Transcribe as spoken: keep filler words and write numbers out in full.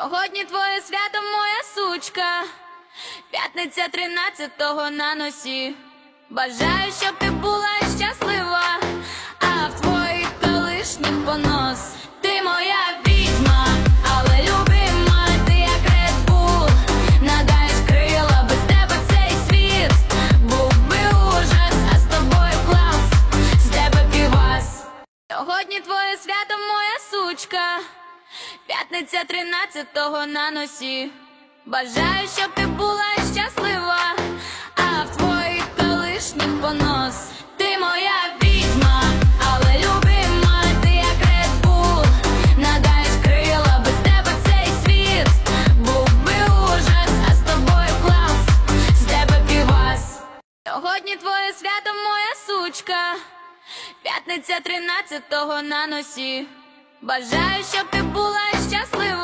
Сьогодні твоє свято, моя сучка, п'ятниця тринадцятого на носі. Бажаю, щоб ти була щаслива, а в твоїх колишніх понос. Ти моя відьма, але любима, ти як Red Bull, надаєш крила, без тебе цей світ був би ужас, а з тобою клас, з тебе півас. Сьогодні твоє свято, моя сучка, п'ятниця тринадцятого на носі. Бажаю, щоб ти була щаслива, а в твоїх колишніх понос. Ти моя відьма, але любима, ти як Red Bull, надаєш крила, без тебе цей світ був би ужас, а з тобою клас, з тебе півас. Сьогодні твоє свято, моя сучка, п'ятниця тринадцятого на носі. Бажаю, щоб ти була щаслива,